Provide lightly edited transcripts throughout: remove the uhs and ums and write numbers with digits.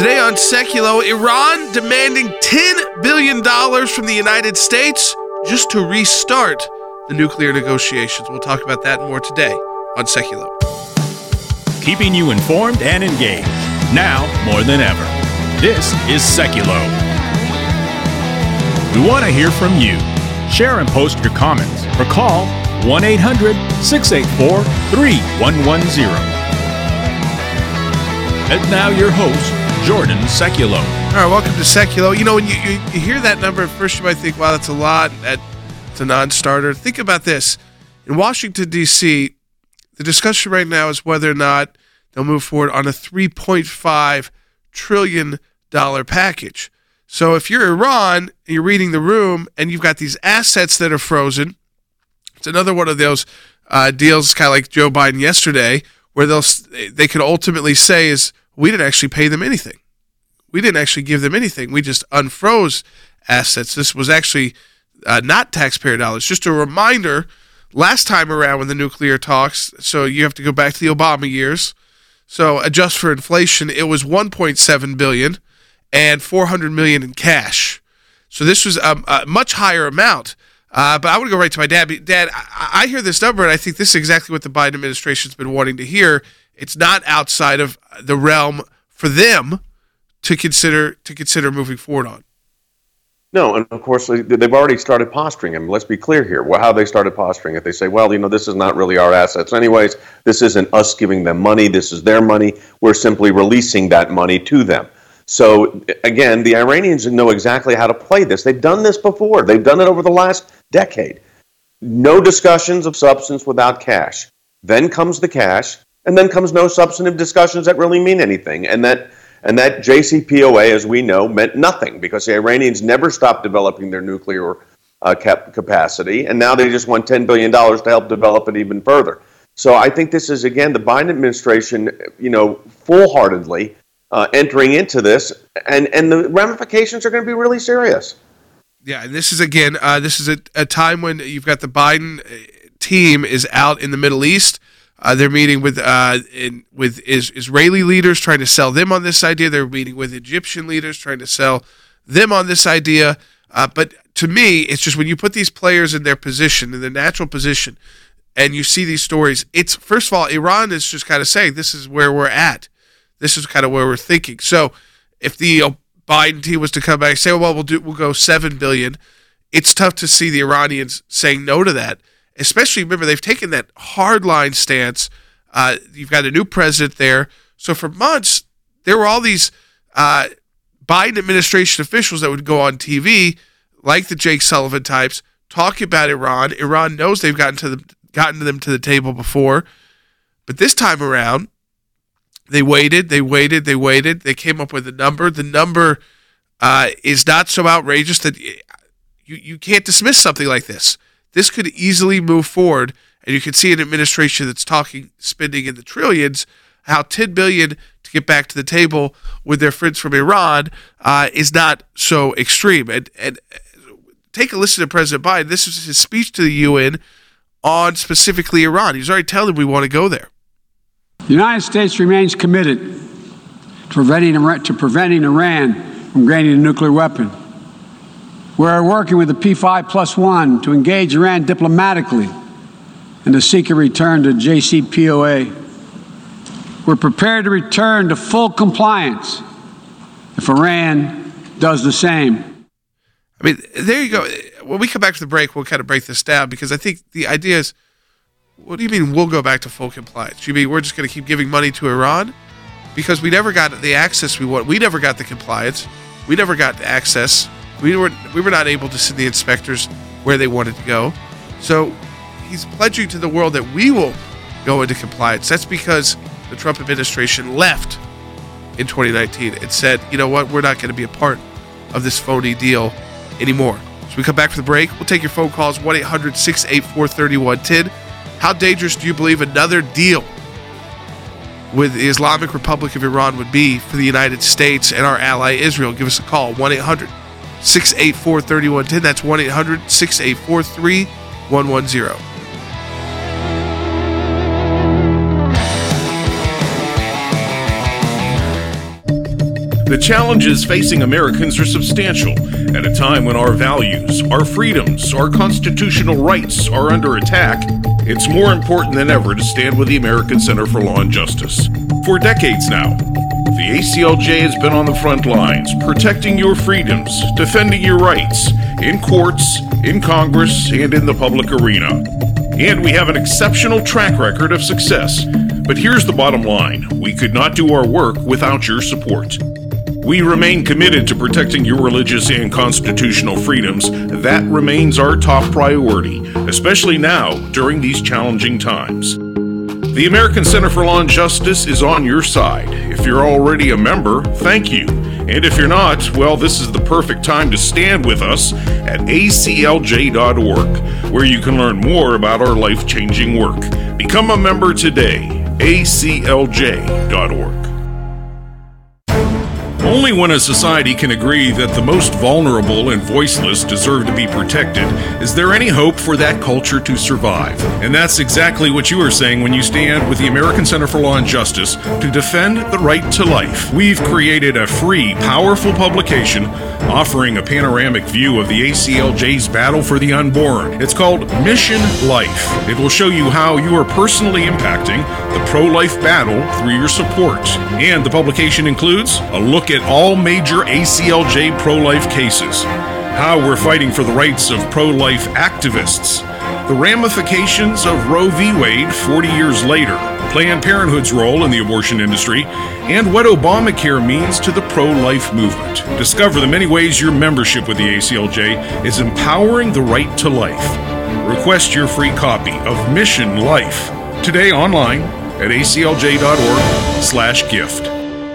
Today on Seculo, Iran demanding $10 billion from the United States just to restart the nuclear negotiations. We'll talk about that and more today on Seculo. Keeping you informed and engaged, now more than ever. This is Seculo. We want to hear from you. Share and post your comments or call 1-800-684-3110. And now your host, Jordan Seculo. All right, welcome to Seculo. You know, when you hear that number, at first you might think, wow, that's a lot. It's a non-starter. Think about this. In Washington, D.C., the discussion right now is whether or not they'll move forward on a $3.5 trillion package. So if you're Iran, and you're reading the room, and you've got these assets that are frozen, it's another one of those deals, kind of like Joe Biden yesterday, where they could ultimately say is, we didn't actually pay them anything. We didn't actually give them anything. We just unfroze assets. This was actually not taxpayer dollars. Just a reminder, last time around with the nuclear talks, so you have to go back to the Obama years, so adjust for inflation, it was $1.7 billion and $400 million in cash. So this was a much higher amount. But I want to go right to my dad. Dad, I hear this number, and I think this is exactly what the Biden administration's been wanting to hear. It's not outside of the realm for them to consider moving forward on. No, and of course, they've already started posturing him. Let's be clear here. How they started posturing it. They say, well, this is not really our assets anyways. This isn't us giving them money. This is their money. We're simply releasing that money to them. So, again, the Iranians know exactly how to play this. They've done this before. They've done it over the last decade. No discussions of substance without cash. Then comes the cash, and then comes no substantive discussions that really mean anything. And that JCPOA, as we know, meant nothing because the Iranians never stopped developing their nuclear capacity, and now they just want $10 billion to help develop it even further. So I think this is, again, the Biden administration, full-heartedly entering into this, and the ramifications are going to be really serious. Yeah, and this is, again, a time when you've got the Biden team is out in the Middle East. They're meeting with Israeli leaders trying to sell them on this idea. They're meeting with Egyptian leaders trying to sell them on this idea. But to me, it's just when you put these players in their position, in their natural position, and you see these stories, it's, first of all, Iran is just kind of saying, this is where we're at. This is kind of where we're thinking. So if the Biden team was to come back and say, well, we'll go $7 billion, it's tough to see the Iranians saying no to that. Especially, remember, they've taken that hardline stance. You've got a new president there. So for months, there were all these Biden administration officials that would go on TV, like the Jake Sullivan types, talking about Iran. Iran knows they've gotten them to the table before. But this time around, they waited. They came up with a number. The number is not so outrageous that you can't dismiss something like this. This could easily move forward, and you can see an administration that's spending in the trillions, how $10 billion to get back to the table with their friends from Iran is not so extreme. And take a listen to President Biden. This is his speech to the UN on specifically Iran. He's already telling them we want to go there. The United States remains committed to preventing Iran from gaining a nuclear weapon. We're working with the P5+1 to engage Iran diplomatically and to seek a return to JCPOA. We're prepared to return to full compliance if Iran does the same. I mean, there you go. When we come back to the break, we'll kind of break this down because I think the idea is, what do you mean we'll go back to full compliance? You mean we're just going to keep giving money to Iran? Because we never got the access we want. We never got the compliance. We never got the access. We were not able to send the inspectors where they wanted to go. So he's pledging to the world that we will go into compliance. That's because the Trump administration left in 2019 and said, you know what, we're not going to be a part of this phony deal anymore. So we come back for the break. We'll take your phone calls, 1-800-684-3110. How dangerous do you believe another deal with the Islamic Republic of Iran would be for the United States and our ally Israel? Give us a call, 1-800-684-3110. That's 1-800-684-3110. The challenges facing Americans are substantial at a time when our values, our freedoms, our constitutional rights are under attack. It's more important than ever to stand with the American Center for Law and Justice. For decades now, the ACLJ has been on the front lines, protecting your freedoms, defending your rights, in courts, in Congress, and in the public arena. And we have an exceptional track record of success. But here's the bottom line. We could not do our work without your support. We remain committed to protecting your religious and constitutional freedoms. That remains our top priority, especially now during these challenging times. The American Center for Law and Justice is on your side. If you're already a member, thank you. And if you're not, well, this is the perfect time to stand with us at aclj.org, where you can learn more about our life-changing work. Become a member today, aclj.org. Only when a society can agree that the most vulnerable and voiceless deserve to be protected is there any hope for that culture to survive. And that's exactly what you are saying when you stand with the American Center for Law and Justice to defend the right to life. We've created a free, powerful publication offering a panoramic view of the ACLJ's battle for the unborn. It's called Mission Life. It will show you how you are personally impacting the pro-life battle through your support. And the publication includes a look at all major ACLJ pro-life cases, how we're fighting for the rights of pro-life activists, the ramifications of Roe v. Wade 40 years later, Planned Parenthood's role in the abortion industry, and what Obamacare means to the pro-life movement. Discover the many ways your membership with the ACLJ is empowering the right to life. Request your free copy of Mission Life today online at aclj.org/gift.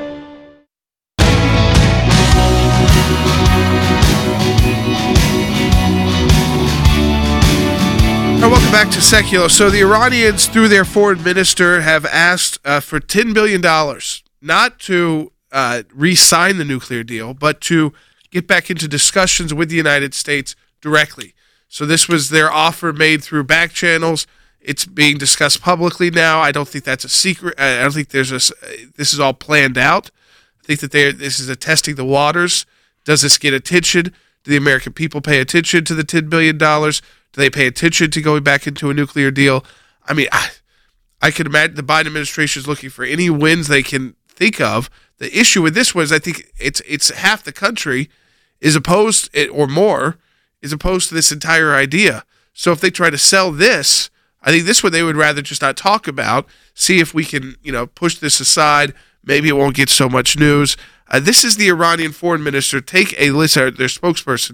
Welcome back to Secular. So the Iranians, through their foreign minister, have asked for $10 billion, not to re-sign the nuclear deal, but to get back into discussions with the United States directly. So this was their offer made through back channels. It's being discussed publicly now. I don't think that's a secret. I don't think this is all planned out. I think that this is a testing the waters. Does this get attention? Do the American people pay attention to the $10 billion? Do they pay attention to going back into a nuclear deal? I mean, I can imagine the Biden administration is looking for any wins they can think of. The issue with this was, I think it's half the country is opposed, or more, is opposed to this entire idea. So if they try to sell this, I think this one they would rather just not talk about, see if we can, push this aside. Maybe it won't get so much news. This is the Iranian foreign minister. Take a listen, their spokesperson,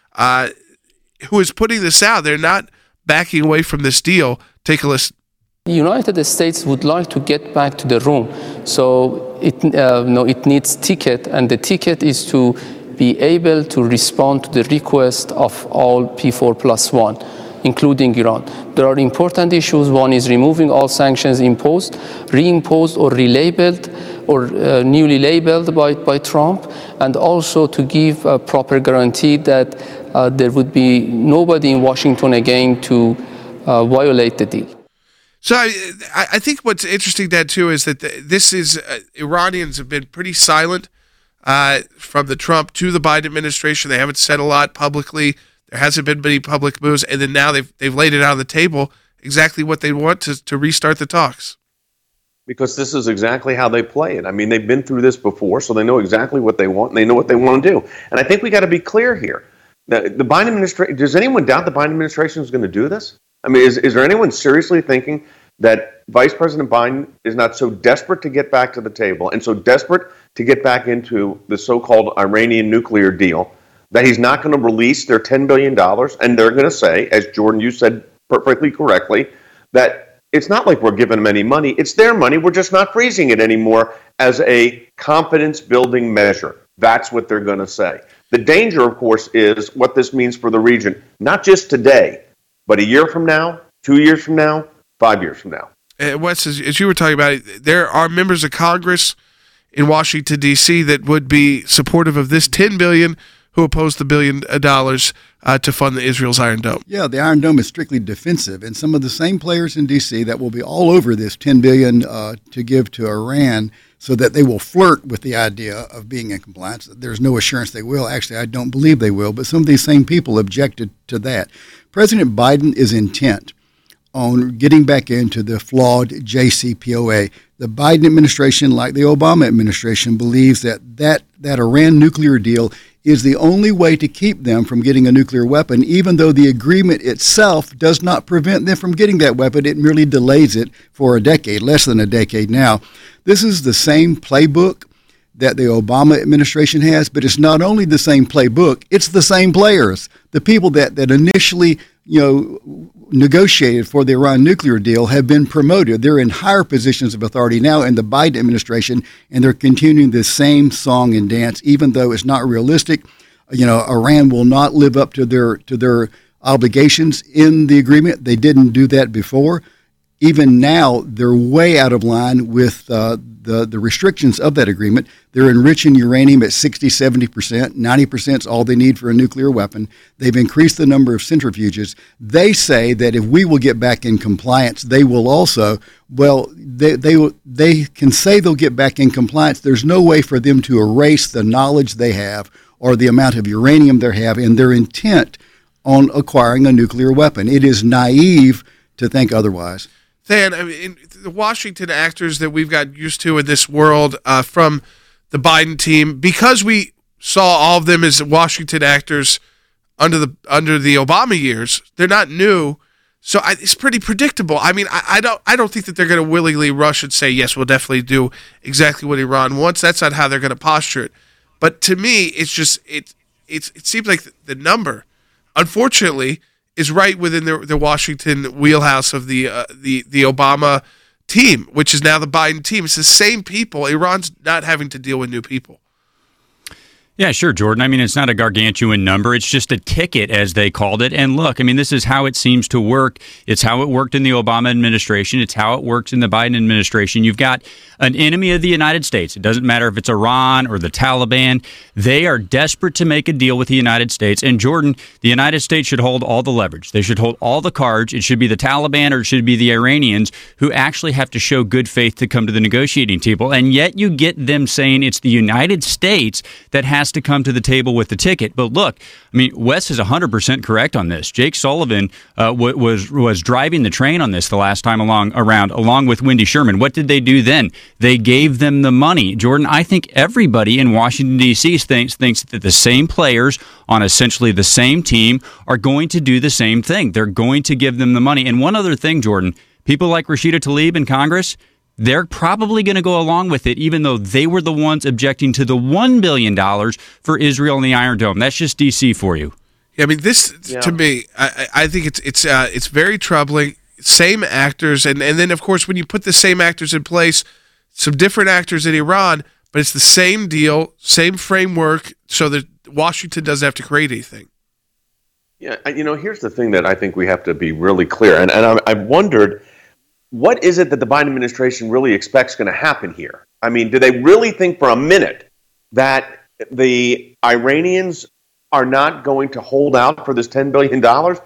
who is putting this out. They're not backing away from this deal. Take a listen. The United States would like to get back to the room, so it needs ticket, and the ticket is to be able to respond to the request of all P4+1, including Iran. There are important issues. One is removing all sanctions imposed, reimposed or relabeled or newly labeled by Trump, and also to give a proper guarantee that there would be nobody in Washington again to violate the deal. So I think what's interesting, Dad, too, is that this is Iranians have been pretty silent from the Trump to the Biden administration. They haven't said a lot publicly. There hasn't been many public moves, and then now they've laid it out on the table exactly what they want to restart the talks. Because this is exactly how they play it. I mean, they've been through this before, so they know exactly what they want, and they know what they want to do. And I think we got to be clear here. The Biden administration, does anyone doubt the Biden administration is going to do this? I mean, is there anyone seriously thinking that Vice President Biden is not so desperate to get back to the table and so desperate to get back into the so-called Iranian nuclear deal that he's not going to release their $10 billion? And they're going to say, as Jordan, you said perfectly correctly, that it's not like we're giving them any money. It's their money. We're just not freezing it anymore as a confidence-building measure. That's what they're going to say. The danger, of course, is what this means for the region, not just today, but a year from now, 2 years from now, 5 years from now. Wes, as you were talking about it, there are members of Congress in Washington, D.C. that would be supportive of this $10 billion, who opposed the $1 billion to fund Israel's Iron Dome. Yeah, the Iron Dome is strictly defensive, and some of the same players in D.C. that will be all over this $10 billion to give to Iran, so that they will flirt with the idea of being in compliance. There's no assurance they will. Actually, I don't believe they will, but some of these same people objected to that. President Biden is intent on getting back into the flawed JCPOA. The Biden administration, like the Obama administration, believes that Iran nuclear deal is the only way to keep them from getting a nuclear weapon, even though the agreement itself does not prevent them from getting that weapon. It merely delays it for a decade, less than a decade now. This is the same playbook that the Obama administration has, but it's not only the same playbook, it's the same players. The people that initially, negotiated for the Iran nuclear deal have been promoted. They're in higher positions of authority now in the Biden administration, and they're continuing the same song and dance, even though it's not realistic. Iran will not live up to their obligations in the agreement. They didn't do that before. Even now, they're way out of line with the restrictions of that agreement. They're enriching uranium at 60, 70%. 90% is all they need for a nuclear weapon. They've increased the number of centrifuges. They say that if we will get back in compliance, they will also. Well, they can say they'll get back in compliance. There's no way for them to erase the knowledge they have or the amount of uranium they have and their intent on acquiring a nuclear weapon. It is naive to think otherwise. Than, I mean, the Washington actors that we've got used to in this world from the Biden team, because we saw all of them as Washington actors under the Obama years, they're not new, so it's pretty predictable. I mean, I don't think that they're going to willingly rush and say, yes, we'll definitely do exactly what Iran wants. That's not how they're going to posture it. But to me, it's just it seems like the number, unfortunately, is right within the Washington wheelhouse of the Obama team, which is now the Biden team. It's the same people. Iran's not having to deal with new people. Yeah, sure, Jordan. I mean, it's not a gargantuan number. It's just a ticket, as they called it. And look, I mean, this is how it seems to work. It's how it worked in the Obama administration. It's how it works in the Biden administration. You've got an enemy of the United States. It doesn't matter if it's Iran or the Taliban. They are desperate to make a deal with the United States. And Jordan, the United States should hold all the leverage. They should hold all the cards. It should be the Taliban or it should be the Iranians who actually have to show good faith to come to the negotiating table. And yet you get them saying it's the United States that has to come to the table with the ticket. But look, I mean, Wes is 100% correct on this. Jake Sullivan was driving the train on this the last time around, along with Wendy Sherman. What did they do then? They gave them the money. Jordan, I think everybody in Washington, D.C. thinks that the same players on essentially the same team are going to do the same thing. They're going to give them the money. And one other thing, Jordan, people like Rashida Tlaib in Congress, they're probably going to go along with it, even though they were the ones objecting to the $1 billion for Israel and the Iron Dome. That's just D.C. for you. Yeah, I mean, to me, I think it's very troubling. Same actors, and then, of course, when you put the same actors in place, some different actors in Iran, but it's the same deal, same framework, so that Washington doesn't have to create anything. Yeah, here's the thing that I think we have to be really clear, and I've wondered, what is it that the Biden administration really expects going to happen here? I mean, do they really think for a minute that the Iranians are not going to hold out for this $10 billion?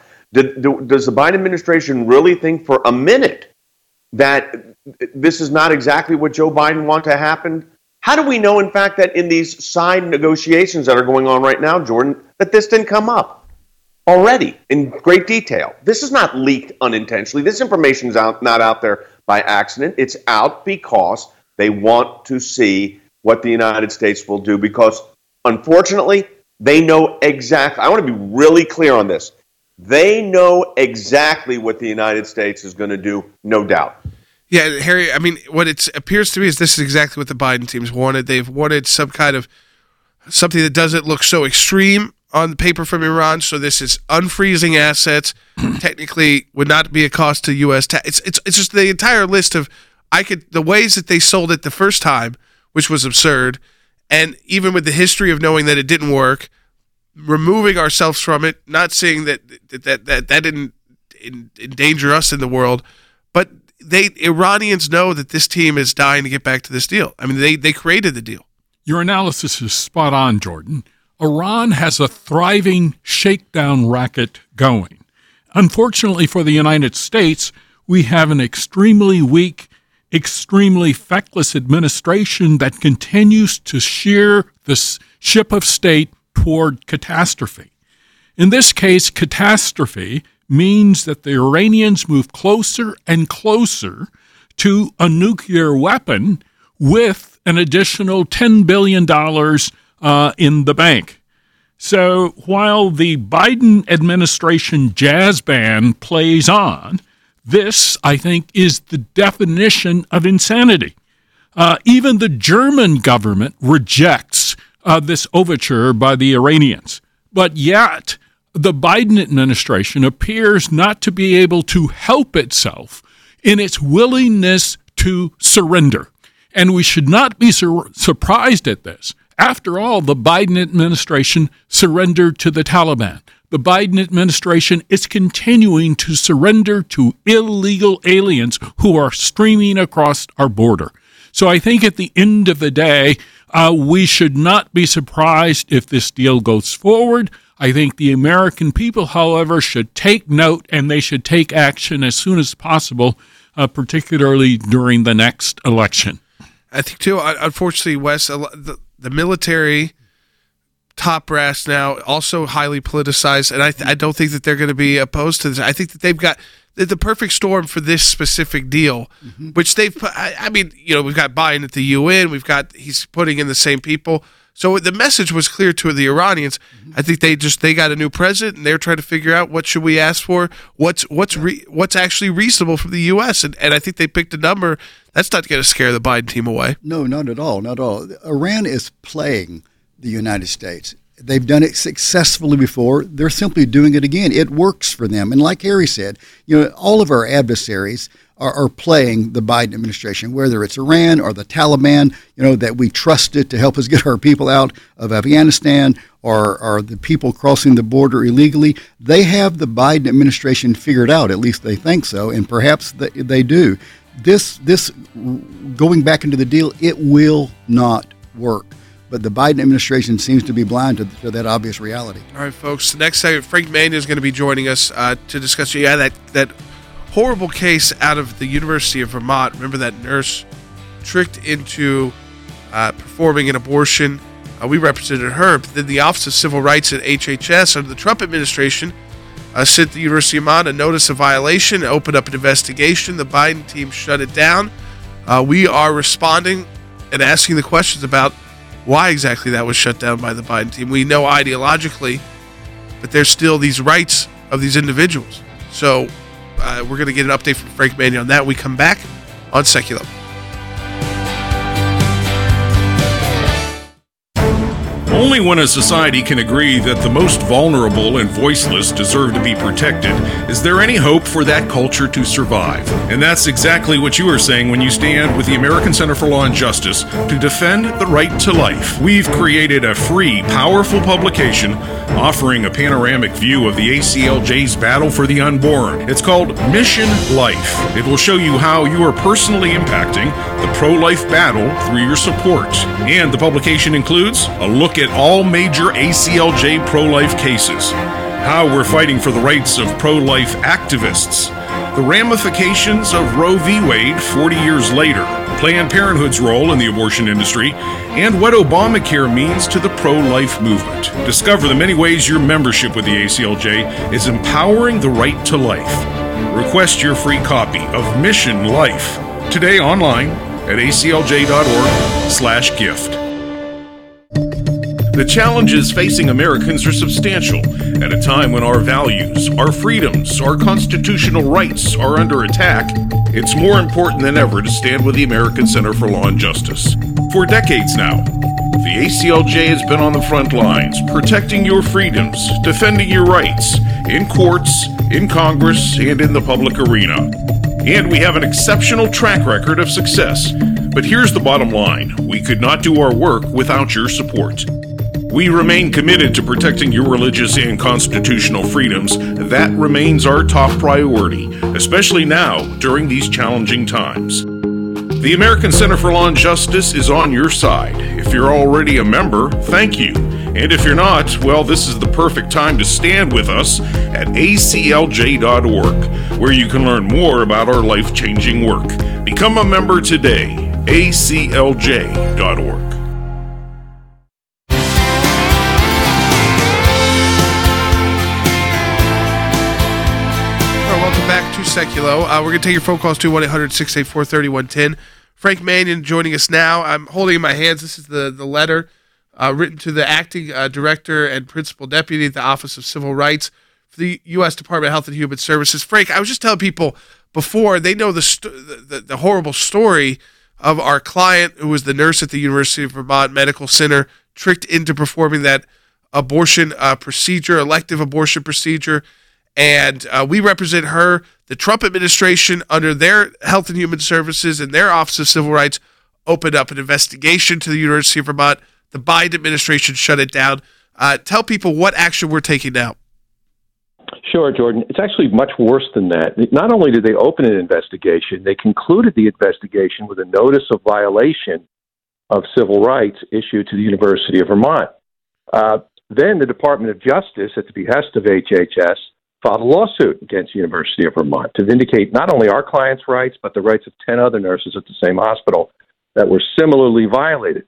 Does the Biden administration really think for a minute that this is not exactly what Joe Biden wants to happen? How do we know, in fact, that in these side negotiations that are going on right now, Jordan, that this didn't come up already in great detail? This is not leaked unintentionally. This information is not out there by accident. It's out because they want to see what the United States will do, because unfortunately, they know exactly. I want to be really clear on this. They know exactly what the United States is going to do, no doubt. Yeah, Harry, I mean, what it appears to me is this is exactly what the Biden team's wanted. They've wanted some kind of something that doesn't look so extreme on the paper from Iran. So this is unfreezing assets. Technically, would not be a cost to U.S. It's just the entire list of the ways that they sold it the first time, which was absurd, and even with the history of knowing that it didn't work, removing ourselves from it, not seeing that didn't endanger us in the world, but Iranians know that this team is dying to get back to this deal. I mean, they created the deal. Your analysis is spot on, Jordan. Iran has a thriving shakedown racket going. Unfortunately for the United States, we have an extremely weak, extremely feckless administration that continues to steer the ship of state toward catastrophe. In this case, catastrophe means that the Iranians move closer and closer to a nuclear weapon with an additional $10 billion in the bank. So while the Biden administration jazz band plays on, this, I think, is the definition of insanity. Even the German government rejects this overture by the Iranians. But yet, the Biden administration appears not to be able to help itself in its willingness to surrender. And we should not be surprised at this. After all, the Biden administration surrendered to the Taliban. The Biden administration is continuing to surrender to illegal aliens who are streaming across our border. So I think at the end of the day, we should not be surprised if this deal goes forward. I think the American people, however, should take note and they should take action as soon as possible, particularly during the next election. I think, too, unfortunately, Wes, the military top brass now also highly politicized, and I don't think that they're going to be opposed to this. I think that they've got the perfect storm for this specific deal, which they've put. I mean, we've got Biden at the UN, he's putting in the same people. So the message was clear to the Iranians. I think they got a new president, and they're trying to figure out what should we ask for, what's actually reasonable from the U.S. And I think they picked a number that's not going to scare the Biden team away. No, not at all, not at all. Iran is playing the United States. They've done it successfully before. They're simply doing it again. It works for them. And like Harry said, all of our adversaries are playing the Biden administration, whether it's Iran or the Taliban, that we trusted to help us get our people out of Afghanistan or the people crossing the border illegally. They have the Biden administration figured out, at least they think so, and perhaps they do. This going back into the deal, it will not work. But the Biden administration seems to be blind to that obvious reality. All right, folks. The next segment, Frank Mania is going to be joining us to discuss that horrible case out of the University of Vermont. Remember that nurse tricked into performing an abortion? We represented her. But then the Office of Civil Rights at HHS under the Trump administration sent the University of Vermont a notice of violation, opened up an investigation. The Biden team shut it down. We are responding and asking the questions about why exactly that was shut down by the Biden team. We know ideologically, but there's still these rights of these individuals. So we're going to get an update from Frank Mania on that when we come back on Secular. Only when a society can agree that the most vulnerable and voiceless deserve to be protected is there any hope for that culture to survive. And that's exactly what you are saying when you stand with the American Center for Law and Justice to defend the right to life. We've created a free, powerful publication offering a panoramic view of the ACLJ's battle for the unborn. It's called Mission Life. It will show you how you are personally impacting the pro-life battle through your support. And the publication includes a look at all major ACLJ pro-life cases, how we're fighting for the rights of pro-life activists, the ramifications of Roe v. Wade 40 years later, Planned Parenthood's role in the abortion industry, and what Obamacare means to the pro-life movement. Discover the many ways your membership with the ACLJ is empowering the right to life. Request your free copy of Mission Life today online at aclj.org/gift. The challenges facing Americans are substantial at a time when our values, our freedoms, our constitutional rights are under attack. It's more important than ever to stand with the American Center for Law and Justice. For decades now, the ACLJ has been on the front lines, protecting your freedoms, defending your rights, in courts, in Congress, and in the public arena. And we have an exceptional track record of success. But here's the bottom line. We could not do our work without your support. We remain committed to protecting your religious and constitutional freedoms. That remains our top priority, especially now during these challenging times. The American Center for Law and Justice is on your side. If you're already a member, thank you. And if you're not, well, this is the perfect time to stand with us at aclj.org, where you can learn more about our life-changing work. Become a member today, aclj.org. Welcome back to Seculo. We're going to take your phone calls to 1-800-684-3110. Frank Manion joining us now. I'm holding in my hands, this is the letter written to the acting director and principal deputy at the Office of Civil Rights for the U.S. Department of Health and Human Services. Frank, I was just telling people before, they know the horrible story of our client who was the nurse at the University of Vermont Medical Center, tricked into performing that abortion procedure, elective abortion procedure. And we represent her. The Trump administration, under their Health and Human Services and their Office of Civil Rights, opened up an investigation to the University of Vermont. The Biden administration shut it down. Tell people what action we're taking now. Sure, Jordan. It's actually much worse than that. Not only did they open an investigation, they concluded the investigation with a notice of violation of civil rights issued to the University of Vermont. Then the Department of Justice, at the behest of HHS, filed a lawsuit against the University of Vermont to vindicate not only our clients' rights, but the rights of 10 other nurses at the same hospital that were similarly violated.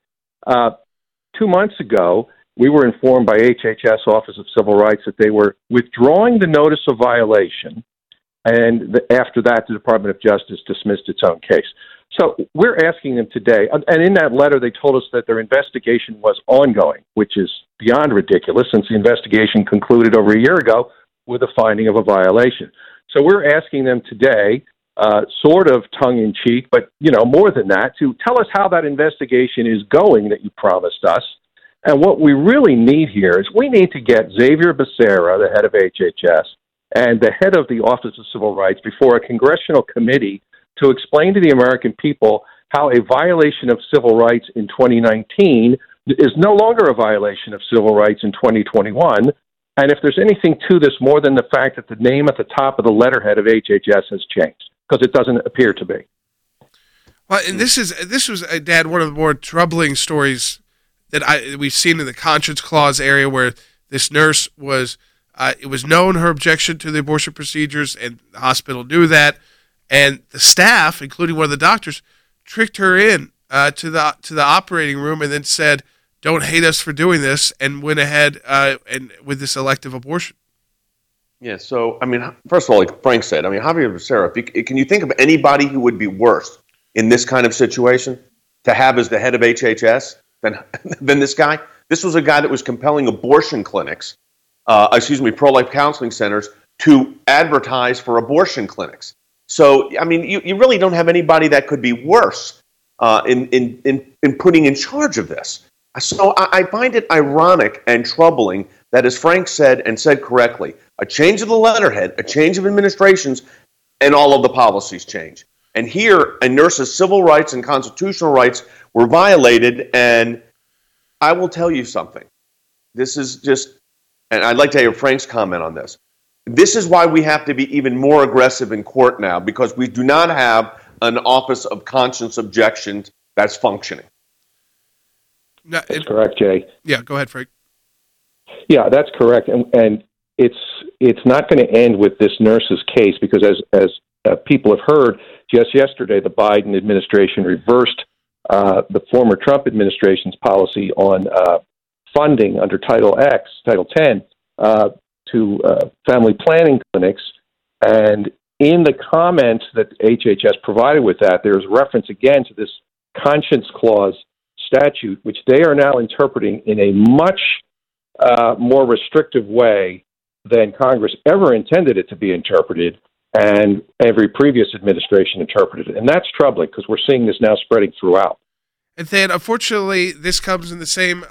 2 months ago, we were informed by HHS Office of Civil Rights that they were withdrawing the notice of violation, and after that, the Department of Justice dismissed its own case. So we're asking them today, and in that letter, they told us that their investigation was ongoing, which is beyond ridiculous since the investigation concluded over a year ago with a finding of a violation. So we're asking them today, sort of tongue-in-cheek, but more than that, to tell us how that investigation is going that you promised us. And what we really need here is we need to get Xavier Becerra, the head of HHS, and the head of the Office of Civil Rights before a congressional committee to explain to the American people how a violation of civil rights in 2019 is no longer a violation of civil rights in 2021. And if there's anything to this more than the fact that the name at the top of the letterhead of HHS has changed, because it doesn't appear to be. Well, and this was, Dad, one of the more troubling stories that we've seen in the Conscience Clause area, where this nurse was, it was known her objection to the abortion procedures, and the hospital knew that, and the staff, including one of the doctors, tricked her in to the operating room and then said, "Don't hate us for doing this," and went ahead and with this elective abortion. Yeah, so, first of all, like Frank said, Javier Becerra, can you think of anybody who would be worse in this kind of situation to have as the head of HHS than this guy? This was a guy that was compelling abortion clinics, pro-life counseling centers, to advertise for abortion clinics. So, you really don't have anybody that could be worse in putting in charge of this. So I find it ironic and troubling that, as Frank said, and said correctly, a change of the letterhead, a change of administrations, and all of the policies change. And here, a nurse's civil rights and constitutional rights were violated, and I will tell you something. This is just, and I'd like to hear Frank's comment on this. This is why we have to be even more aggressive in court now, because we do not have an Office of Conscience Objections that's functioning. That's correct, Jay. Yeah, go ahead, Frank. Yeah, that's correct, and it's not going to end with this nurse's case, because as people have heard, just yesterday the Biden administration reversed the former Trump administration's policy on funding under Title X, Title 10, to family planning clinics, and in the comments that HHS provided with that, there's reference again to this Conscience Clause statute, which they are now interpreting in a much more restrictive way than Congress ever intended it to be interpreted, and every previous administration interpreted it. And that's troubling, because we're seeing this now spreading throughout. And then, unfortunately, this comes in the same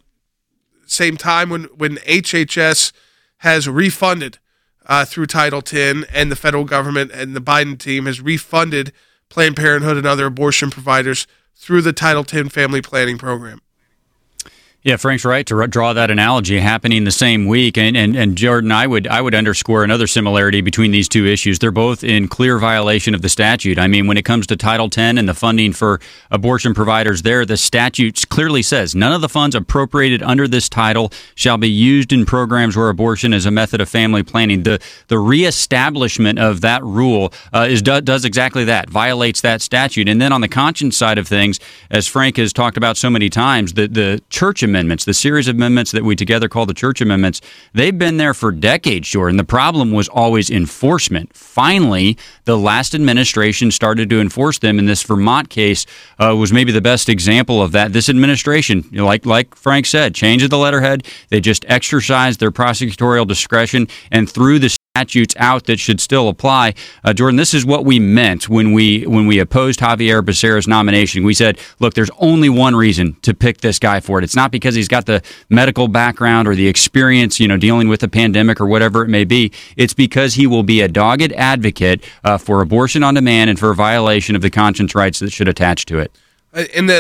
time when HHS has refunded through Title X, and the federal government and the Biden team has refunded Planned Parenthood and other abortion providers through the Title X family planning program. Yeah, Frank's right to draw that analogy happening the same week. And Jordan, I would underscore another similarity between these two issues. They're both in clear violation of the statute. I mean, when it comes to Title X and the funding for abortion providers there, the statute clearly says none of the funds appropriated under this title shall be used in programs where abortion is a method of family planning. The reestablishment of that rule does exactly that, violates that statute. And then on the conscience side of things, as Frank has talked about so many times, the church amendments, the series of amendments that we together call the church amendments, they've been there for decades, Jordan. The problem was always enforcement. Finally, the last administration started to enforce them, and this Vermont case was maybe the best example of that. This administration, like Frank said, changed the letterhead. They just exercised their prosecutorial discretion and threw the statutes out that should still apply. Jordan, this is what we meant when we opposed Javier Becerra's nomination. We said, look, there's only one reason to pick this guy for it. It's not because he's got the medical background or the experience, dealing with the pandemic or whatever it may be. It's because he will be a dogged advocate for abortion on demand and for a violation of the conscience rights that should attach to it. And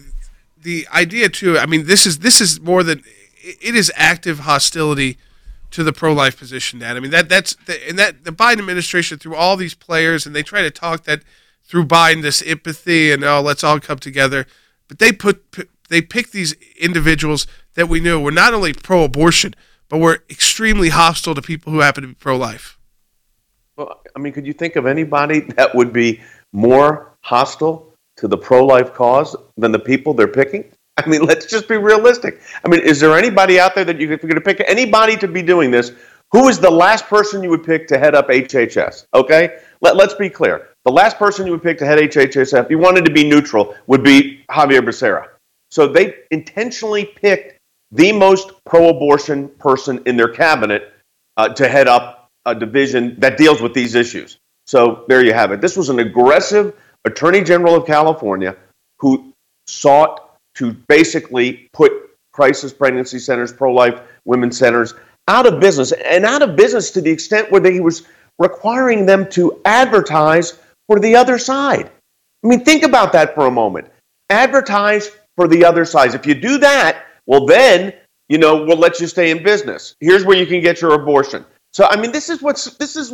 the idea too, I mean, this is more than it is active hostility to the pro-life position, Dad. I mean, the Biden administration through all these players, and they try to talk that through Biden, this empathy and let's all come together. But they picked these individuals that we knew were not only pro-abortion, but were extremely hostile to people who happen to be pro-life. Well, I mean, could you think of anybody that would be more hostile to the pro-life cause than the people they're picking? I mean, let's just be realistic. I mean, is there anybody out there that if you're going to pick anybody to be doing this, who is the last person you would pick to head up HHS? Okay? Let's be clear. The last person you would pick to head HHS, if you wanted to be neutral, would be Javier Becerra. So they intentionally picked the most pro-abortion person in their cabinet to head up a division that deals with these issues. So there you have it. This was an aggressive Attorney General of California who sought to basically put crisis pregnancy centers, pro-life women's centers out of business, and out of business to the extent where he was requiring them to advertise for the other side. I mean, think about that for a moment. Advertise for the other side. If you do that, well then, we'll let you stay in business. Here's where you can get your abortion. So, I mean, this is what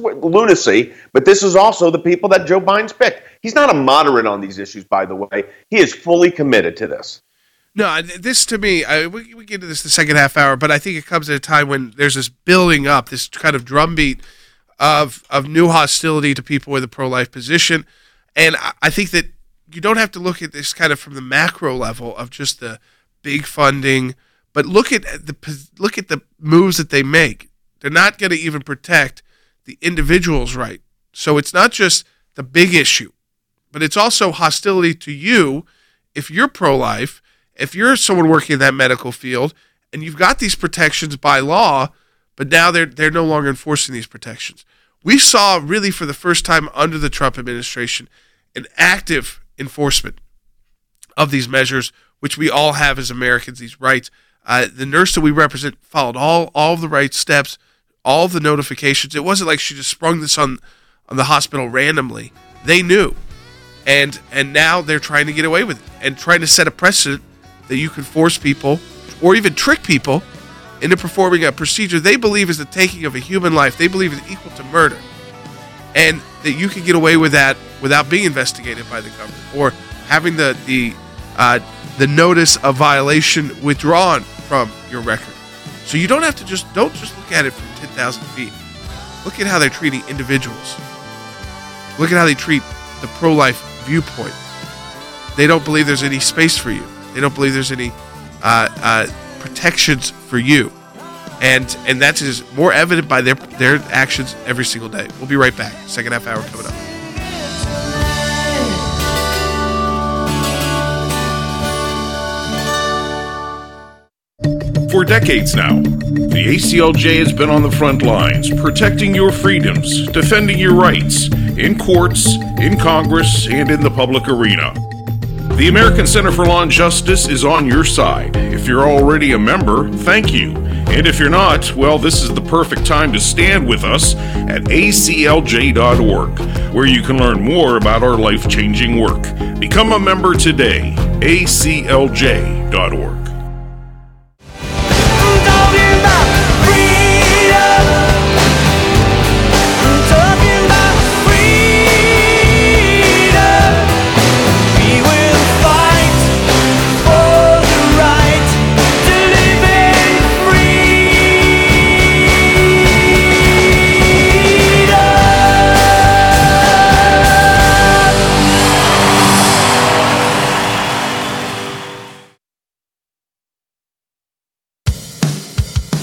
lunacy, but this is also the people that Joe Biden's picked. He's not a moderate on these issues, by the way. He is fully committed to this. No, this to me, we get into this the second half hour, but I think it comes at a time when there's this building up, this kind of drumbeat of new hostility to people with a pro-life position. And I think that you don't have to look at this kind of from the macro level of just the big funding, but look at the moves that they make. They're not going to even protect the individual's right. So it's not just the big issue, but it's also hostility to you if you're pro-life, if you're someone working in that medical field, and you've got these protections by law, but now they're no longer enforcing these protections. We saw really for the first time under the Trump administration an active enforcement of these measures, which we all have as Americans, these rights. The nurse that we represent followed all of the right steps, all of the notifications. It wasn't like she just sprung this on the hospital randomly. They knew. And now they're trying to get away with it and trying to set a precedent that you can force people or even trick people into performing a procedure they believe is the taking of a human life. They believe is equal to murder. And that you can get away with that without being investigated by the government or having the notice of violation withdrawn from your record. So you don't just look at it from 10,000 feet. Look at how they're treating individuals. Look at how they treat the pro-life viewpoint. They don't believe there's any space for you. They don't believe there's any protections for you. And that is more evident by their actions every single day. We'll be right back. Second half hour coming up. For decades now, the ACLJ has been on the front lines, protecting your freedoms, defending your rights, in courts, in Congress, and in the public arena. The American Center for Law and Justice is on your side. If you're already a member, thank you. And if you're not, well, this is the perfect time to stand with us at aclj.org, where you can learn more about our life-changing work. Become a member today, aclj.org.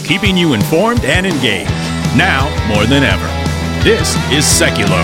keeping you informed and engaged. Now more than ever. This is Seculo.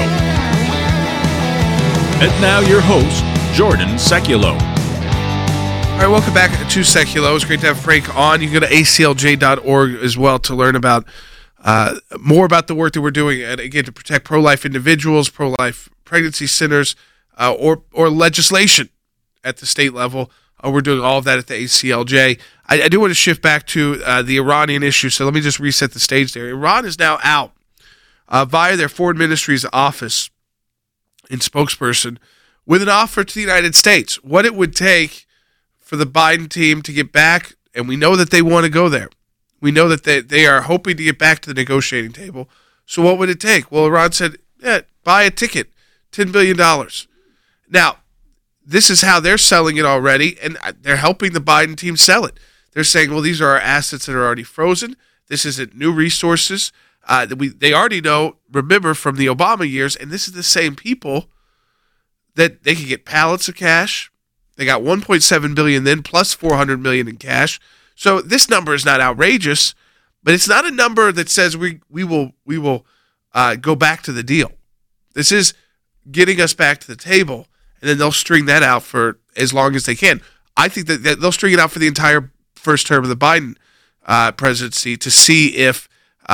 And now your host, Jordan Seculo. All right, welcome back to Seculo. It's great to have Frank on. You can go to aclj.org as well to learn about more about the work that we're doing, and again, to protect pro-life individuals, pro-life pregnancy centers, or legislation at the state level. We're doing all of that at the ACLJ. I do want to shift back to the Iranian issue, so let me just reset the stage there. Iran is now out via their Foreign Ministry's office and spokesperson with an offer to the United States, what it would take for the Biden team to get back, and we know that they want to go there. We know that they are hoping to get back to the negotiating table. So what would it take? Well, Iran said, buy a ticket, $10 billion. Now, this is how they're selling it already, and they're helping the Biden team sell it. They're saying, well, these are our assets that are already frozen. This isn't new resources. They already know, remember, from the Obama years, and this is the same people, that they could get pallets of cash. They got $1.7 billion then, plus $400 million in cash. So this number is not outrageous, but it's not a number that says we will go back to the deal. This is getting us back to the table, and then they'll string that out for as long as they can. I think that they'll string it out for the entire first term of the Biden presidency to see if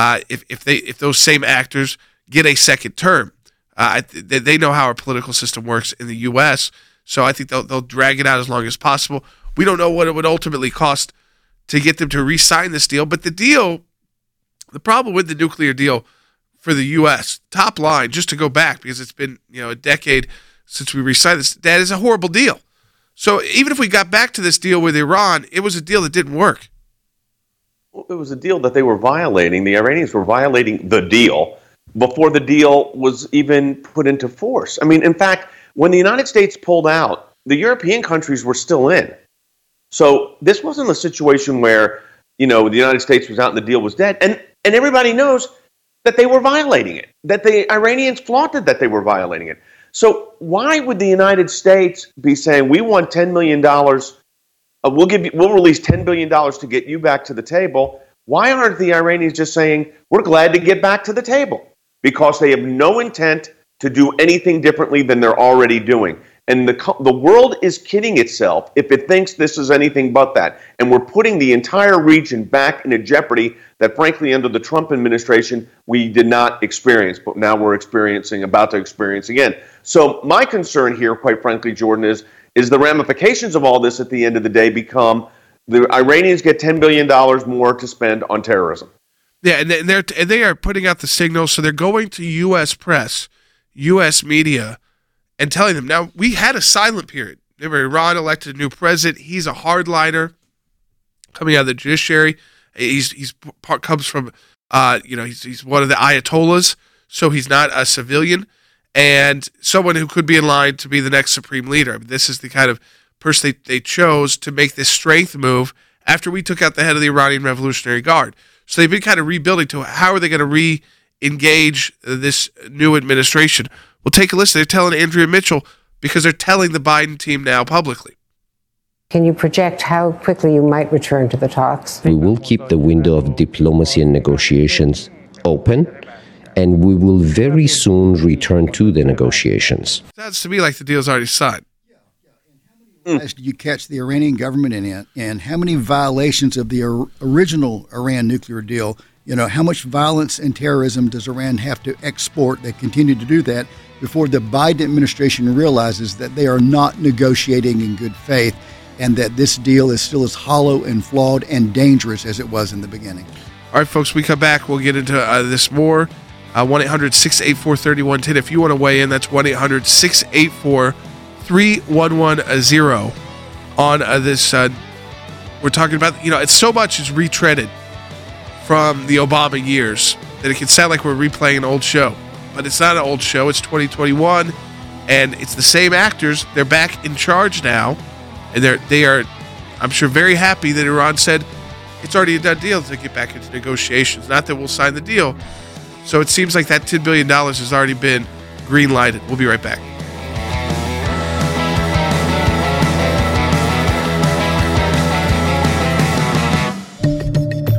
those same actors get a second term. They know how our political system works in the U.S., so I think they'll drag it out as long as possible. We don't know what it would ultimately cost to get them to re-sign this deal, but the problem with the nuclear deal for the U.S., top line, just to go back, because it's been a decade since we re-signed this, that is a horrible deal. So even if we got back to this deal with Iran, it was a deal that didn't work. Well, it was a deal that they were violating. The Iranians were violating the deal before the deal was even put into force. I mean, in fact, when the United States pulled out, the European countries were still in. So this wasn't a situation where, the United States was out and the deal was dead. And everybody knows that they were violating it, that the Iranians flaunted that they were violating it. So why would the United States be saying, we want $10 million, we'll release $10 billion to get you back to the table? Why aren't the Iranians just saying, we're glad to get back to the table? Because they have no intent to do anything differently than they're already doing. And the world is kidding itself if it thinks this is anything but that. And we're putting the entire region back into jeopardy that, frankly, under the Trump administration, we did not experience, but now we're about to experience again. So my concern here, quite frankly, Jordan, is the ramifications of all this at the end of the day become the Iranians get $10 billion more to spend on terrorism. Yeah, and they are putting out the signals, so they're going to U.S. press, U.S. media, and telling them, now, we had a silent period. Remember, Iran elected a new president. He's a hardliner coming out of the judiciary. He's comes from, he's one of the Ayatollahs, so he's not a civilian, and someone who could be in line to be the next supreme leader. I mean, this is the kind of person they chose to make this strength move after we took out the head of the Iranian Revolutionary Guard. So they've been kind of rebuilding to how are they going to re-engage this new administration. Well, take a listen. They're telling Andrea Mitchell because they're telling the Biden team now publicly. Can you project how quickly you might return to the talks? We will keep the window of diplomacy and negotiations open, and we will very soon return to the negotiations. Sounds to me like the deal's already signed. Did you catch the Iranian government in it? And how many violations of the original Iran nuclear deal? How much violence and terrorism does Iran have to export? They continue to do that before the Biden administration realizes that they are not negotiating in good faith and that this deal is still as hollow and flawed and dangerous as it was in the beginning. All right, folks, we come back. We'll get into this more. 1-800-684-3110. If you want to weigh in, that's 1-800-684-3110 on this. We're talking about, it's so much is retreaded from the Obama years that it can sound like we're replaying an old show. But it's not an old show. It's 2021, and it's the same actors. They're back in charge now, and they are, I'm sure, very happy that Iran said it's already a done deal to get back into negotiations. Not that we'll sign the deal. So it seems like that $10 billion has already been green-lighted. We'll be right back.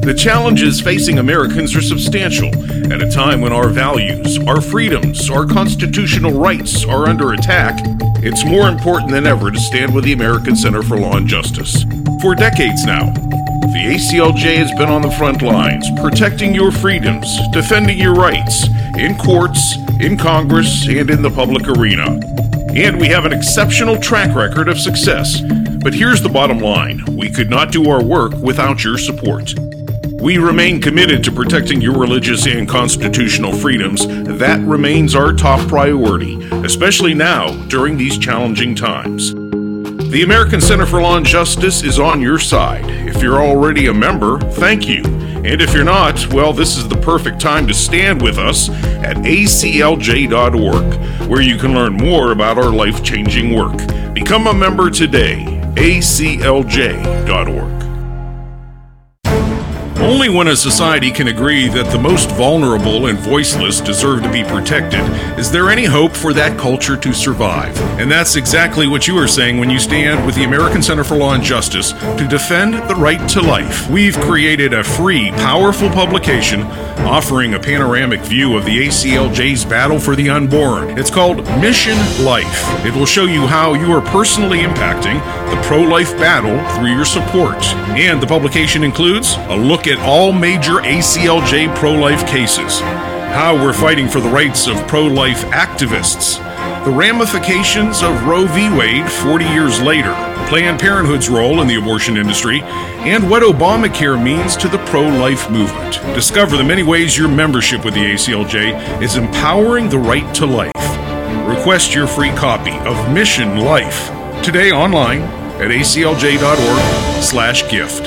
The challenges facing Americans are substantial at a time when our values, our freedoms, our constitutional rights are under attack. It's more important than ever to stand with the American Center for Law and Justice. For decades now, the ACLJ has been on the front lines, protecting your freedoms, defending your rights, in courts, in Congress, and in the public arena. And we have an exceptional track record of success. But here's the bottom line. We could not do our work without your support. We remain committed to protecting your religious and constitutional freedoms. That remains our top priority, especially now during these challenging times. The American Center for Law and Justice is on your side. If you're already a member, thank you. And if you're not, well, this is the perfect time to stand with us at aclj.org, where you can learn more about our life-changing work. Become a member today, aclj.org. Only when a society can agree that the most vulnerable and voiceless deserve to be protected is there any hope for that culture to survive. And that's exactly what you are saying when you stand with the American Center for Law and Justice to defend the right to life. We've created a free, powerful publication offering a panoramic view of the ACLJ's battle for the unborn. It's called Mission Life. It will show you how you are personally impacting the pro-life battle through your support. And the publication includes a look at all major ACLJ pro-life cases, how we're fighting for the rights of pro-life activists, the ramifications of Roe v. Wade 40 years later, Planned Parenthood's role in the abortion industry, and what Obamacare means to the pro-life movement. Discover the many ways your membership with the ACLJ is empowering the right to life. Request your free copy of Mission Life today online at aclj.org/gift.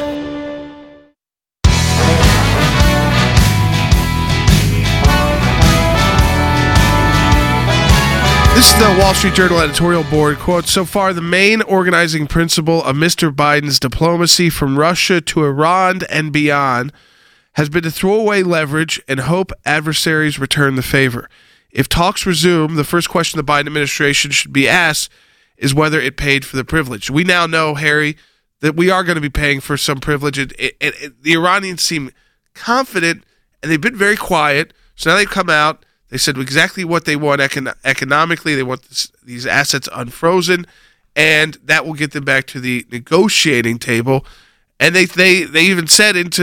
This is the Wall Street Journal editorial board. Quote, so far, the main organizing principle of Mr. Biden's diplomacy from Russia to Iran and beyond has been to throw away leverage and hope adversaries return the favor. If talks resume, the first question the Biden administration should be asked is whether it paid for the privilege. We now know, Harry, that we are going to be paying for some privilege. The Iranians seem confident, and they've been very quiet. So now they've come out. They said exactly what they want economically. They want these assets unfrozen, and that will get them back to the negotiating table. And they even said to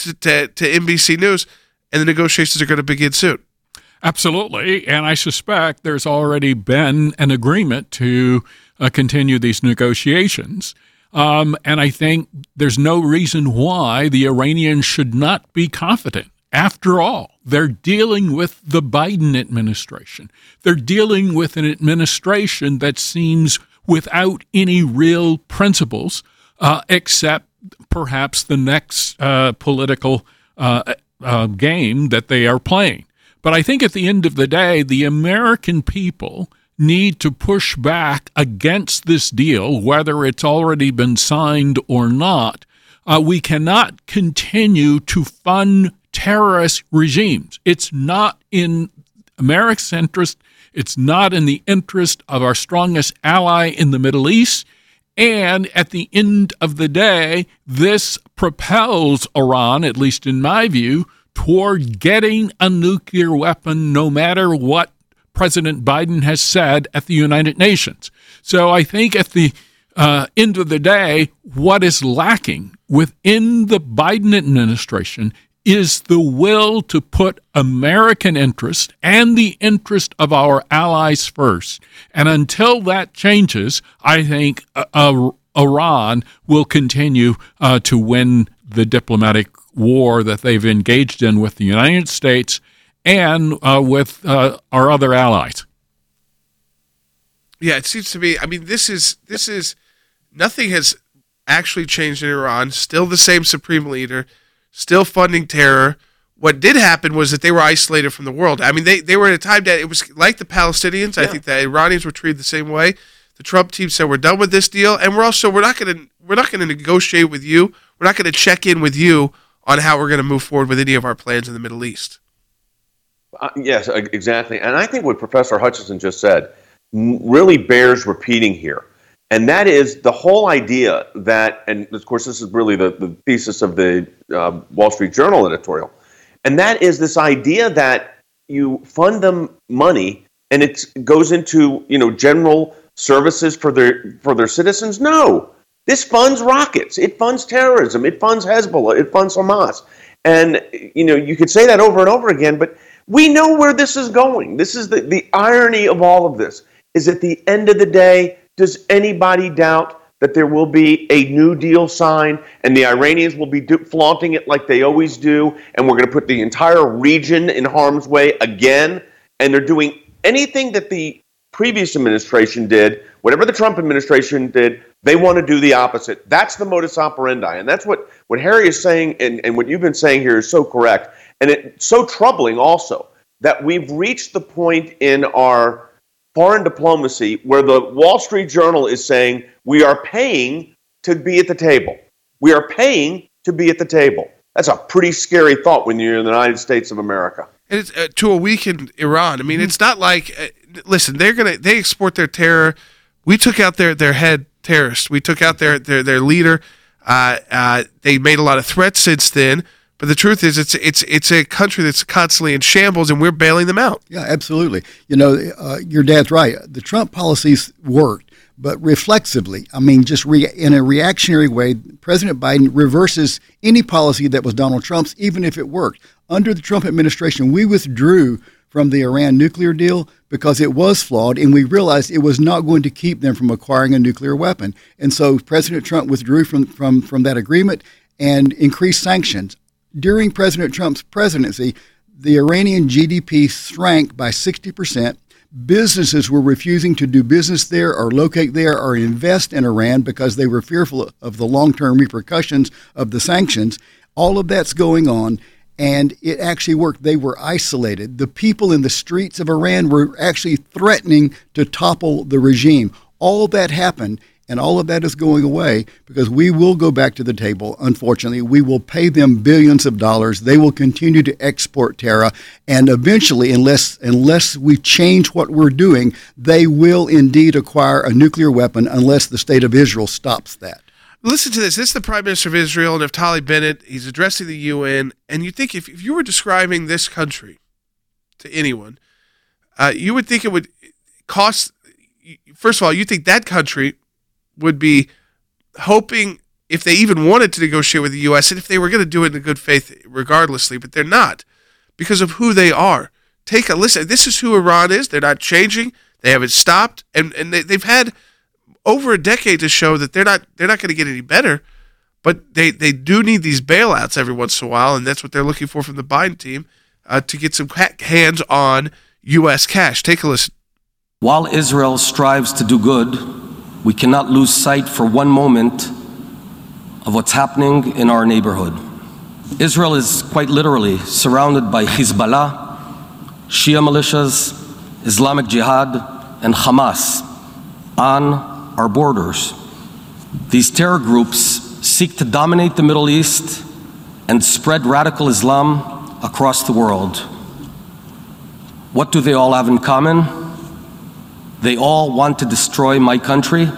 NBC News, and the negotiations are going to begin soon. Absolutely, and I suspect there's already been an agreement to continue these negotiations. And I think there's no reason why the Iranians should not be confident. After all, they're dealing with the Biden administration. They're dealing with an administration that seems without any real principles, except perhaps the next political game that they are playing. But I think at the end of the day, the American people need to push back against this deal, whether it's already been signed or not. We cannot continue to fund terrorist regimes. It's not in America's interest. It's not in the interest of our strongest ally in the Middle East. And at the end of the day, this propels Iran, at least in my view, toward getting a nuclear weapon no matter what President Biden has said at the United Nations. So I think at the end of the day, what is lacking within the Biden administration is the will to put American interest and the interest of our allies first. And until that changes, I think Iran will continue to win the diplomatic war that they've engaged in with the United States and with our other allies. Yeah, it seems to me, I mean, this is nothing has actually changed in Iran. Still the same supreme leader, still funding terror. What did happen was that they were isolated from the world. I mean, they were at a time that it was like the Palestinians. Yeah. I think the Iranians were treated the same way. The Trump team said, we're done with this deal, and we're not going to negotiate with you. We're not going to check in with you on how we're going to move forward with any of our plans in the Middle East. Yes, exactly. And I think what Professor Hutchinson just said really bears repeating here. And that is the whole idea that, and of course this is really the thesis of the Wall Street Journal editorial, and that is this idea that you fund them money and it goes into general services for their citizens. No, this funds rockets, it funds terrorism, it funds Hezbollah, it funds Hamas, and you could say that over and over again, but we know where this is going. This is the irony of all of this. Is at the end of the day, does anybody doubt that there will be a New Deal signed and the Iranians will be flaunting it like they always do, and we're going to put the entire region in harm's way again? And they're doing anything that the previous administration did, whatever the Trump administration did, they want to do the opposite. That's the modus operandi. And that's what Harry is saying, and what you've been saying here is so correct. And it's so troubling also that we've reached the point in our foreign diplomacy where the Wall Street Journal is saying we are paying to be at the table. We are paying to be at the table. That's a pretty scary thought when you're in the United States of America. And it's to a weakened Iran. I mean, it's not like listen, they export their terror. We took out their head terrorist. We took out their leader. They made a lot of threats since then. But the truth is, it's a country that's constantly in shambles, and we're bailing them out. Yeah, absolutely. Your dad's right. The Trump policies worked, but reflexively, just in a reactionary way, President Biden reverses any policy that was Donald Trump's, even if it worked. Under the Trump administration, we withdrew from the Iran nuclear deal because it was flawed, and we realized it was not going to keep them from acquiring a nuclear weapon. And so President Trump withdrew from that agreement and increased sanctions. During President Trump's presidency, the Iranian GDP shrank by 60%. Businesses were refusing to do business there or locate there or invest in Iran because they were fearful of the long-term repercussions of the sanctions. All of that's going on, and it actually worked. They were isolated. The people in the streets of Iran were actually threatening to topple the regime. All of that happened. And all of that is going away because we will go back to the table. Unfortunately, we will pay them billions of dollars. They will continue to export terror. And eventually, unless we change what we're doing, they will indeed acquire a nuclear weapon unless the state of Israel stops that. Listen to this. This is the Prime Minister of Israel, Naftali Bennett. He's addressing the UN. And you think if you were describing this country to anyone, you would think it would cost, first of all, you think that country would be hoping, if they even wanted to negotiate with the U.S., and if they were going to do it in good faith regardlessly, but they're not because of who they are. Take a listen. This is who Iran is. They're not changing. They haven't stopped. And they've had over a decade to show that they're not going to get any better, but they do need these bailouts every once in a while, and that's what they're looking for from the Biden team to get some hands on U.S. cash. Take a listen. While Israel strives to do good, we cannot lose sight for one moment of what's happening in our neighborhood. Israel is quite literally surrounded by Hezbollah, Shia militias, Islamic Jihad, and Hamas on our borders. These terror groups seek to dominate the Middle East and spread radical Islam across the world. What do they all have in common? They all want to destroy my country,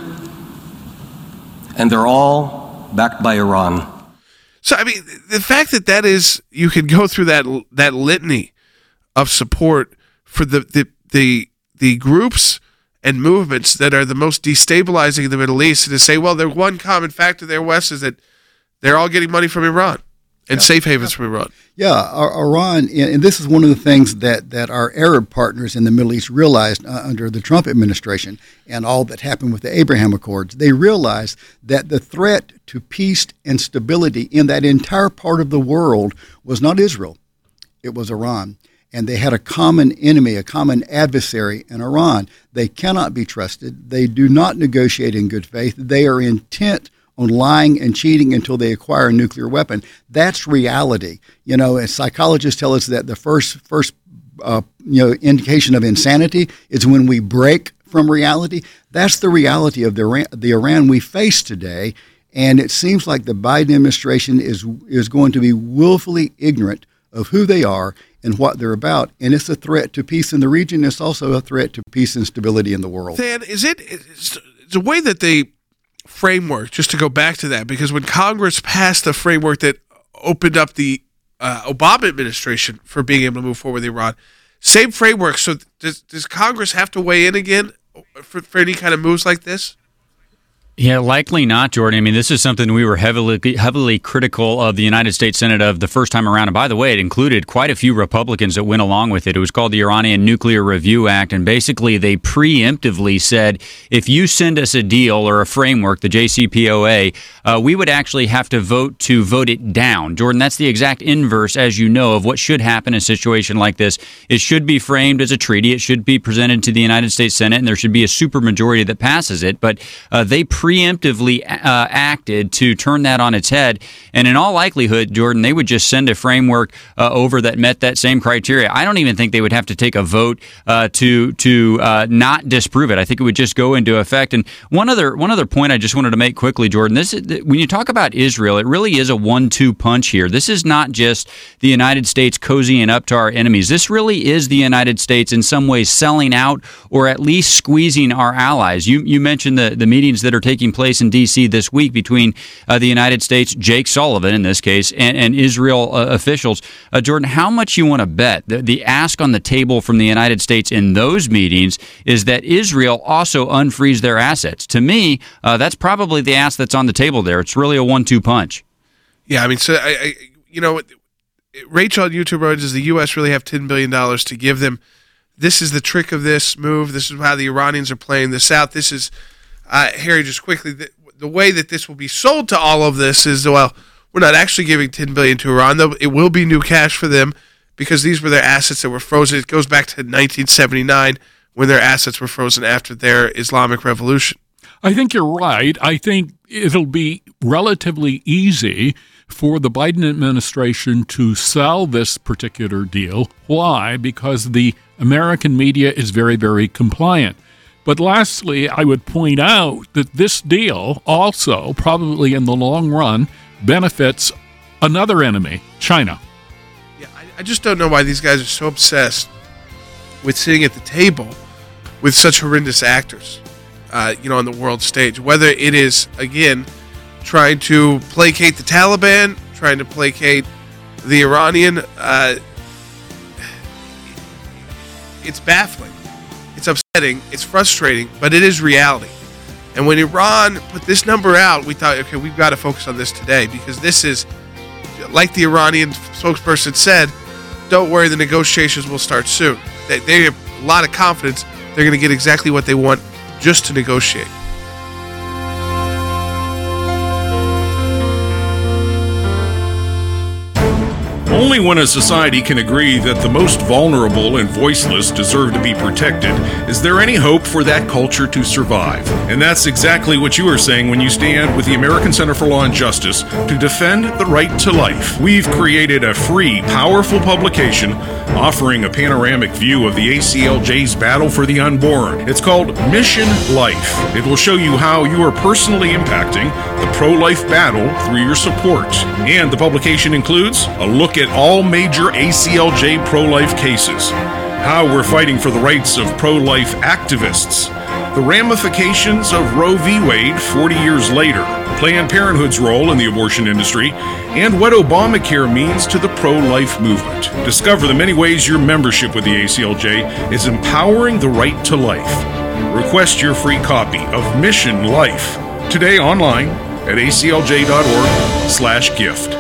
and they're all backed by Iran. So, the fact that is, you can go through that litany of support for the groups and movements that are the most destabilizing in the Middle East, and to say, well, the one common factor there, Wes, is that they're all getting money from Iran and safe havens from Iran. Yeah, Iran, and this is one of the things that our Arab partners in the Middle East realized under the Trump administration and all that happened with the Abraham Accords. They realized that the threat to peace and stability in that entire part of the world was not Israel, it was Iran. And they had a common enemy, a common adversary in Iran. They cannot be trusted. They do not negotiate in good faith. They are intent on lying and cheating until they acquire a nuclear weapon. That's reality. As psychologists tell us that the first indication of insanity is when we break from reality. That's the reality of the Iran we face today. And it seems like the Biden administration is going to be willfully ignorant of who they are and what they're about. And it's a threat to peace in the region. It's also a threat to peace and stability in the world. Dan, the way that they framework, just to go back to that, because when Congress passed the framework that opened up the Obama administration for being able to move forward with Iran, same framework. So does Congress have to weigh in again for any kind of moves like this? Yeah, likely not, Jordan. I mean, this is something we were heavily critical of the United States Senate of the first time around. And by the way, it included quite a few Republicans that went along with it. It was called the Iranian Nuclear Review Act. And basically, they preemptively said, if you send us a deal or a framework, the JCPOA, we would actually have to vote it down. Jordan, that's the exact inverse, as you know, of what should happen in a situation like this. It should be framed as a treaty. It should be presented to the United States Senate, and there should be a supermajority that passes it. But they preemptively acted to turn that on its head. And in all likelihood, Jordan, they would just send a framework over that met that same criteria. I don't even think they would have to take a vote to not disprove it. I think it would just go into effect. And one other point I just wanted to make quickly, Jordan, this is, when you talk about Israel, it really is a 1-2 punch here. This is not just the United States cozying up to our enemies. This really is the United States in some ways selling out or at least squeezing our allies. You mentioned the meetings that are taking place in D.C. this week between the United States, Jake Sullivan in this case, and Israel officials. Jordan, how much you want to bet the ask on the table from the United States in those meetings is that Israel also unfreeze their assets? To me, that's probably the ask that's on the table there. It's really a 1-2 punch. Yeah, I mean, so Rachel on YouTube wrote, does the U.S. really have $10 billion to give them? This is the trick of this move. This is how the Iranians are playing this out. This is Harry, just quickly, the way that this will be sold to all of this is, well, we're not actually giving $10 billion to Iran, though it will be new cash for them because these were their assets that were frozen. It goes back to 1979 when their assets were frozen after their Islamic Revolution. I think you're right. I think it'll be relatively easy for the Biden administration to sell this particular deal. Why? Because the American media is very, very compliant. But lastly, I would point out that this deal also, probably in the long run, benefits another enemy, China. Yeah, I just don't know why these guys are so obsessed with sitting at the table with such horrendous actors, on the world stage. Whether it is, again, trying to placate the Taliban, trying to placate the Iranian, it's baffling. It's upsetting, it's frustrating, but it is reality. And when Iran put this number out, we thought, okay, we've got to focus on this today because this is, like the Iranian spokesperson said, don't worry, the negotiations will start soon. They have a lot of confidence they're going to get exactly what they want just to negotiate. Only when a society can agree that the most vulnerable and voiceless deserve to be protected is there any hope for that culture to survive. And that's exactly what you are saying when you stand with the American Center for Law and Justice to defend the right to life. We've created a free, powerful publication offering a panoramic view of the ACLJ's battle for the unborn. It's called Mission Life. It will show you how you are personally impacting the pro-life battle through your support. And the publication includes a look at all major ACLJ pro-life cases, how we're fighting for the rights of pro-life activists, the ramifications of Roe v. Wade 40 years later, Planned Parenthood's role in the abortion industry, and what Obamacare means to the pro-life movement. Discover the many ways your membership with the ACLJ is empowering the right to life. Request your free copy of Mission Life today online at aclj.org/gift.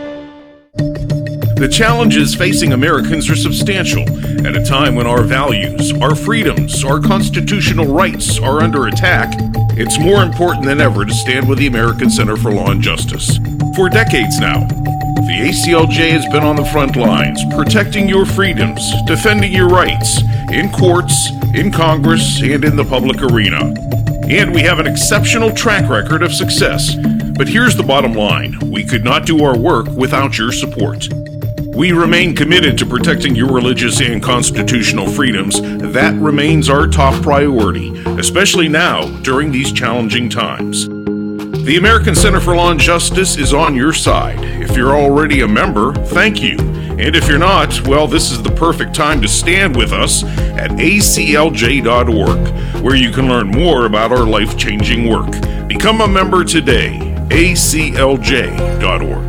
The challenges facing Americans are substantial at a time when our values, our freedoms, our constitutional rights are under attack. It's more important than ever to stand with the American Center for Law and Justice. For decades now, the ACLJ has been on the front lines, protecting your freedoms, defending your rights, in courts, in Congress, and in the public arena. And we have an exceptional track record of success. But here's the bottom line. We could not do our work without your support. We remain committed to protecting your religious and constitutional freedoms. That remains our top priority, especially now during these challenging times. The American Center for Law and Justice is on your side. If you're already a member, thank you. And if you're not, well, this is the perfect time to stand with us at aclj.org, where you can learn more about our life-changing work. Become a member today. aclj.org.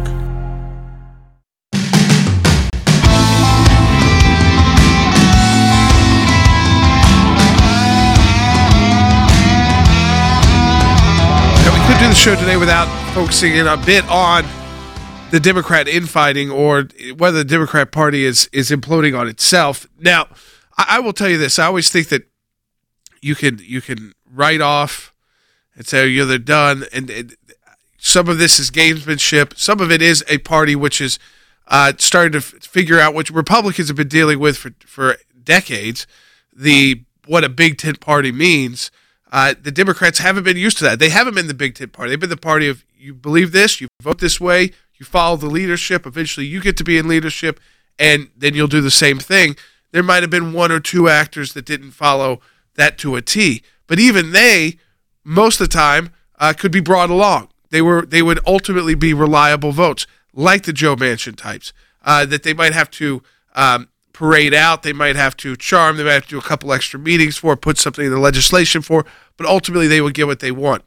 Could do the show today without focusing in a bit on the Democrat infighting or whether the Democrat Party is imploding on itself. Now, I will tell you this. I always think that you can write off and say, oh, they're done. And some of this is gamesmanship. Some of it is a party which is starting to figure out, which Republicans have been dealing with for decades, what a Big Tent party means. The Democrats haven't been used to that. They haven't been the Big Tent party. They've been the party of, you believe this, you vote this way, you follow the leadership, eventually you get to be in leadership, and then you'll do the same thing. There might have been one or two actors that didn't follow that to a T, but even they, most of the time, could be brought along. They would ultimately be reliable votes, like the Joe Manchin types, that they might have to parade out, they might have to charm, they might have to do a couple extra meetings for, put something in the legislation for, but ultimately they will get what they want.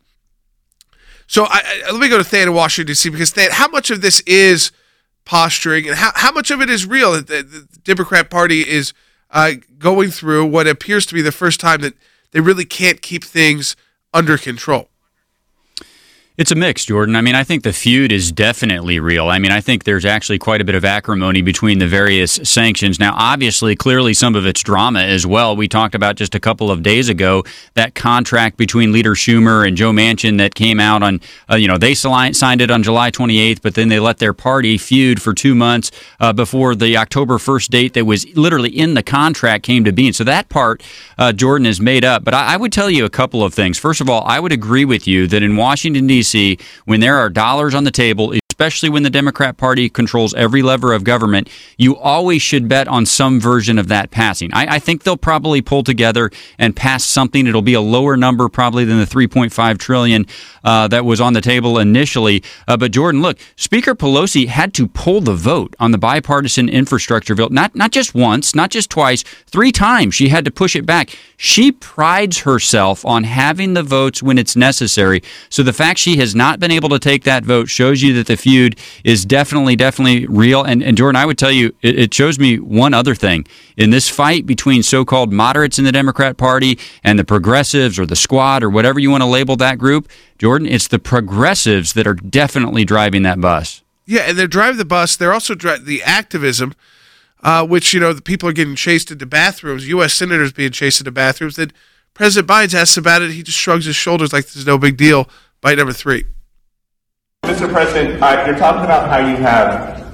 So let me go to Than in Washington, D.C., because Than, how much of this is posturing and how much of it is real that the Democrat Party is going through what appears to be the first time that they really can't keep things under control? It's a mix, Jordan. I mean, I think the feud is definitely real. I mean, I think there's actually quite a bit of acrimony between the various sanctions. Now, obviously, clearly some of it's drama as well. We talked about just a couple of days ago that contract between Leader Schumer and Joe Manchin that came out on, they signed it on July 28th, but then they let their party feud for 2 months before the October 1st date that was literally in the contract came to being. So that part, Jordan, is made up. But I would tell you a couple of things. First of all, I would agree with you that in Washington, D.C., when there are dollars on the table, especially when the Democrat Party controls every lever of government, you always should bet on some version of that passing. I think they'll probably pull together and pass something. It'll be a lower number probably than the $3.5 trillion that was on the table initially. But Jordan, look, Speaker Pelosi had to pull the vote on the bipartisan infrastructure bill. Not just once, not just twice, 3 times she had to push it back. She prides herself on having the votes when it's necessary. So the fact she has not been able to take that vote shows you that the feud is definitely real. And Jordan, I would tell you, it shows me one other thing. In this fight between so-called moderates in the Democrat Party and the progressives or the squad or whatever you want to label that group, Jordan, it's the progressives that are definitely driving that bus. Yeah, and they're driving the bus. They're also driving the activism, which, the people are getting chased into bathrooms, U.S. senators being chased into bathrooms. Then President Biden's asked about it. He just shrugs his shoulders like this is no big deal. Bite number 3. Mr. President, you're talking about how you have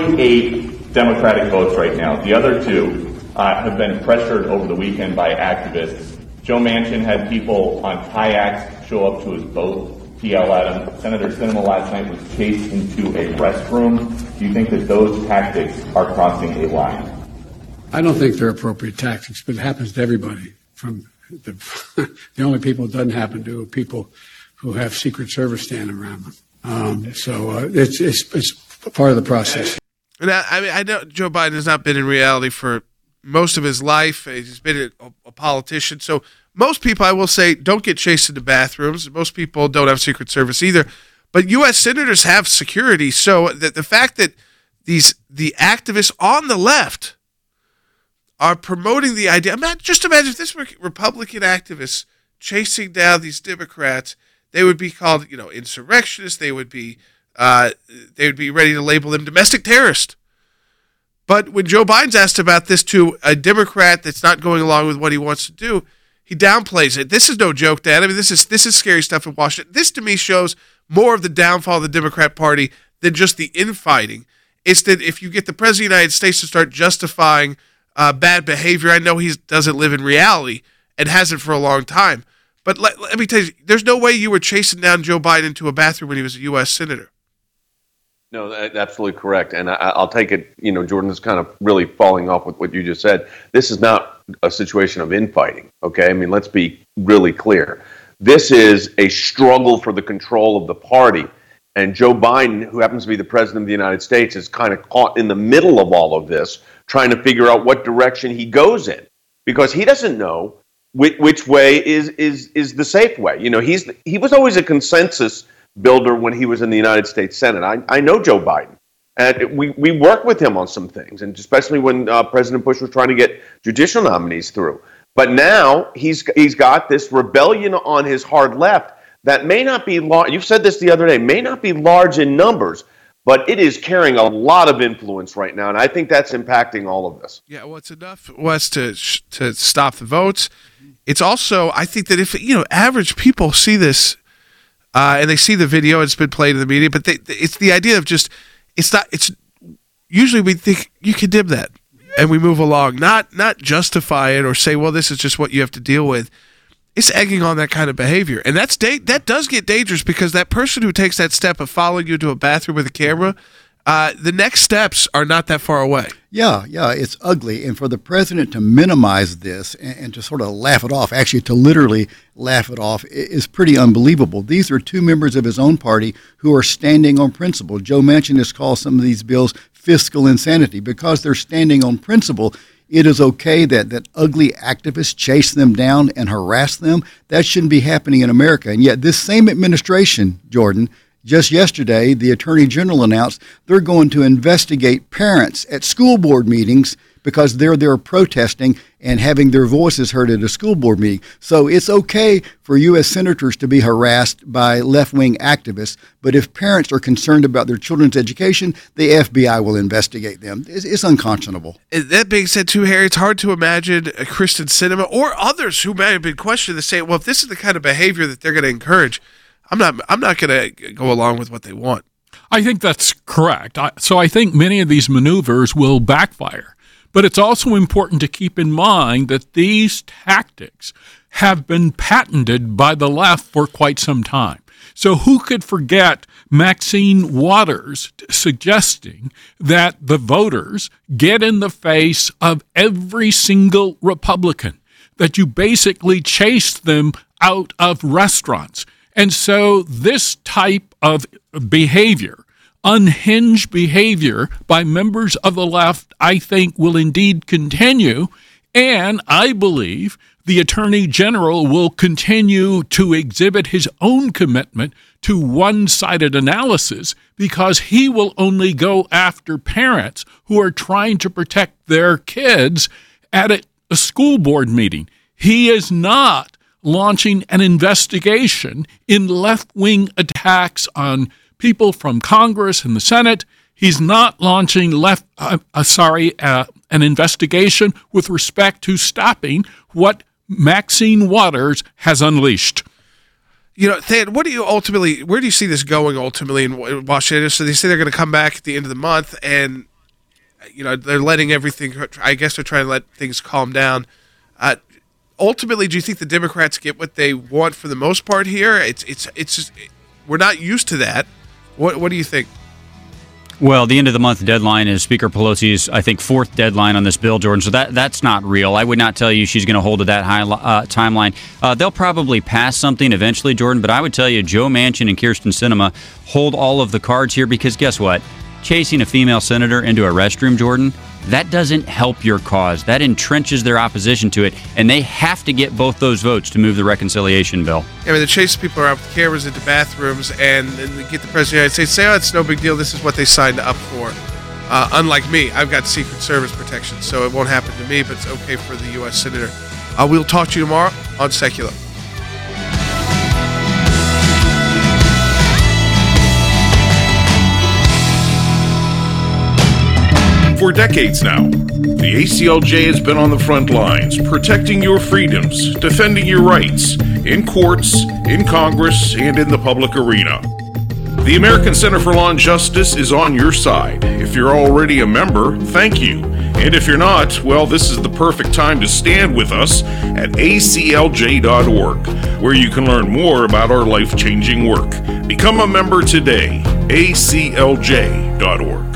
48 Democratic votes right now. The other 2 have been pressured over the weekend by activists. Joe Manchin had people on kayaks show up to his boat to yell at him. Senator Sinema last night was chased into a restroom. Do you think that those tactics are crossing a line? I don't think they're appropriate tactics, but it happens to everybody. From the only people it doesn't happen to are people who have Secret Service standing around them. It's part of the process. And I know Joe Biden has not been in reality for most of his life. He's been a politician. So most people, I will say, don't get chased into bathrooms. Most people don't have Secret Service either. But U.S. senators have security. So the fact that the activists on the left are promoting the idea. Just imagine if this were Republican activists chasing down these Democrats. They would be called, insurrectionists. They would be ready to label them domestic terrorists. But when Joe Biden's asked about this to a Democrat that's not going along with what he wants to do, he downplays it. This is no joke, Dad. I mean, this is scary stuff in Washington. This to me shows more of the downfall of the Democrat Party than just the infighting. It's that if you get the President of the United States to start justifying bad behavior, I know he doesn't live in reality and hasn't for a long time. But let me tell you, there's no way you were chasing down Joe Biden into a bathroom when he was a U.S. senator. No, that's absolutely correct. And I'll take it, Jordan is kind of really falling off with what you just said. This is not a situation of infighting, okay? I mean, let's be really clear. This is a struggle for the control of the party. And Joe Biden, who happens to be the president of the United States, is kind of caught in the middle of all of this, trying to figure out what direction he goes in, because he doesn't know which way is the safe way. You know, he was always a consensus builder when he was in the United States Senate. I know Joe Biden, and we worked with him on some things, and especially when President Bush was trying to get judicial nominees through. But now he's got this rebellion on his hard left that may not be large. You've said this the other day, may not be large in numbers, but it is carrying a lot of influence right now, and I think that's impacting all of this. Yeah, well, it's enough, Wes, to stop the votes. It's also, I think that if, average people see this and they see the video, it's been played in the media, but it's the idea of just, it's usually we think you condemn that and we move along, not justify it or say, well, this is just what you have to deal with. It's egging on that kind of behavior. And that does get dangerous, because that person who takes that step of following you to a bathroom with a camera, the next steps are not that far away. Yeah, it's ugly. And for the president to minimize this and to sort of laugh it off, actually to literally laugh it off, is pretty unbelievable. These are two members of his own party who are standing on principle. Joe Manchin has called some of these bills fiscal insanity. Because they're standing on principle, it is okay that ugly activists chase them down and harass them. That shouldn't be happening in America. And yet this same administration, Jordan, just yesterday, the Attorney General announced they're going to investigate parents at school board meetings because they're there protesting and having their voices heard at a school board meeting. So it's okay for U.S. senators to be harassed by left-wing activists, but if parents are concerned about their children's education, the FBI will investigate them. It's unconscionable. That being said, too, Harry, it's hard to imagine a Kristen Sinema or others who may have been questioned to say, well, if this is the kind of behavior that they're going to encourage, I'm not going to go along with what they want. I think that's correct. So I think many of these maneuvers will backfire. But it's also important to keep in mind that these tactics have been patented by the left for quite some time. So who could forget Maxine Waters suggesting that the voters get in the face of every single Republican, that you basically chase them out of restaurants. And so this type of behavior, unhinged behavior by members of the left, I think will indeed continue. And I believe the Attorney General will continue to exhibit his own commitment to one-sided analysis, because he will only go after parents who are trying to protect their kids at a school board meeting. He is not launching an investigation in left-wing attacks on people from Congress and the Senate. He's not launching an investigation with respect to stopping what Maxine Waters has unleashed. Thad, where do you see this going ultimately in Washington? So they say they're going to come back at the end of the month, and they're letting everything. I guess they're trying to let things calm down. Ultimately, do you think the Democrats get what they want for the most part here? It's just, we're not used to that. What do you think? Well, the end of the month deadline is Speaker Pelosi's, I think, fourth deadline on this bill, Jordan. So that's not real. I would not tell you she's going to hold to that high timeline. They'll probably pass something eventually, Jordan. But I would tell you, Joe Manchin and Kyrsten Sinema hold all of the cards here, because guess what? Chasing a female senator into a restroom, Jordan, that doesn't help your cause. That entrenches their opposition to it, and they have to get both those votes to move the reconciliation bill. Yeah, they chase people around with cameras into bathrooms, and they get the president of the United States say, it's no big deal, this is what they signed up for. Unlike me, I've got Secret Service protection, so it won't happen to me, but it's okay for the U.S. Senator. We'll talk to you tomorrow on Secular. For decades now, the ACLJ has been on the front lines, protecting your freedoms, defending your rights, in courts, in Congress, and in the public arena. The American Center for Law and Justice is on your side. If you're already a member, thank you. And if you're not, well, this is the perfect time to stand with us at aclj.org, where you can learn more about our life-changing work. Become a member today, aclj.org.